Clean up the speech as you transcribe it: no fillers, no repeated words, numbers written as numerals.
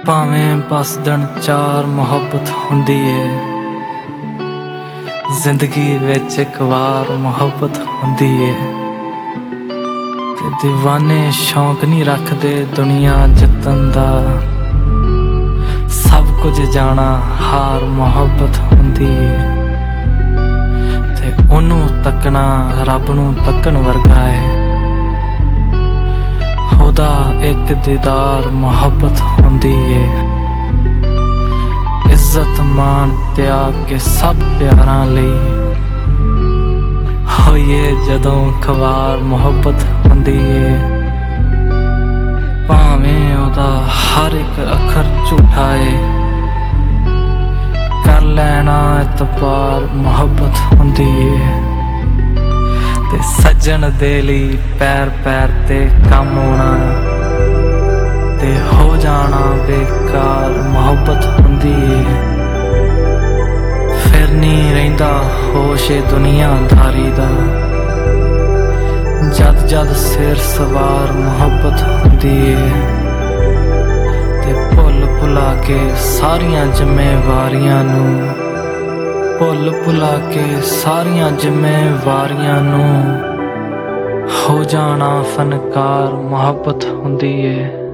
ਭਾਵੇਂ ਬਸ ਦਿਨ ਚਾਰ ਮੁਹੱਬਤ ਹੁੰਦੀ ਏ। ਜ਼ਿੰਦਗੀ ਵਿੱਚ ਇੱਕ ਵਾਰ ਮੁਹੱਬਤ ਹੁੰਦੀ ਏ ਤੇ دیਵਾਨੇ ਸ਼ੌਂਕ ਨਹੀਂ ਰੱਖਦੇ ਦੁਨੀਆ ਜਿੱਤਣ ਦਾ। ਸਭ ਕੁਝ ਜਾਣਾ ਹਾਰ ਮੁਹੱਬਤ ਹੁੰਦੀ ਏ ਤੇ ਉਹਨੂੰ ਤੱਕਣਾ ਰੱਬ ਨੂੰ ਤੱਕਣ ਵਰਗਾ ਏ। ਉਹਦਾ ਇੱਕ ਦੀਦਾਰ ਮੁਹੱਬਤ ਹੁੰਦੀ ਏ। ਇੱਜ਼ਤ ਮਾਣ ਤਿਆਗ ਕੇ ਸਭ ਪਿਆਰਾਂ ਲਈ ਹੋਈਏ ਜਦੋਂ ਖਵਾਰ ਮੁਹੱਬਤ ਹੁੰਦੀ ਏ। ਭਾਵੇਂ ਉਹਦਾ ਹਰ ਇੱਕ ਅੱਖਰ ਝੂਠਾ ਏ, ਕਰ ਲੈਣਾ ਇਤਬਾਰ ਮੁਹੱਬਤ ਹੁੰਦੀ ਏ। ਤੇ ਸੱਜਣ ਦੇ ਲਈ ਪੈਰ ਪੈਰ ਤੇ ਕੰਮ ਆਉਣਾ ਤੇ ਹੋ ਜਾਣਾ ਬੇਕਾਰ ਮੁਹੱਬਤ ਹੁੰਦੀ ਏ। ਫਿਰ ਨਹੀਂ ਰਹਿੰਦਾ ਹੋਸ਼ ਏ ਦੁਨੀਆਦਾਰੀ ਦਾ, ਜਦ ਜਦ ਸਿਰ ਸਵਾਰ ਮੁਹੱਬਤ ਹੁੰਦੀ ਏ। ਤੇ ਭੁੱਲ ਭੁਲਾ ਕੇ ਸਾਰੀਆਂ ਜ਼ਿੰਮੇਵਾਰੀਆਂ ਨੂੰ, ਭੁੱਲ ਭੁਲਾ ਕੇ ਸਾਰੀਆਂ ਜ਼ਿੰਮੇਵਾਰੀਆਂ ਨੂੰ ਹੋ ਜਾਣਾ ਫਨਕਾਰ ਮੁਹੱਬਤ ਹੁੰਦੀ ਏ।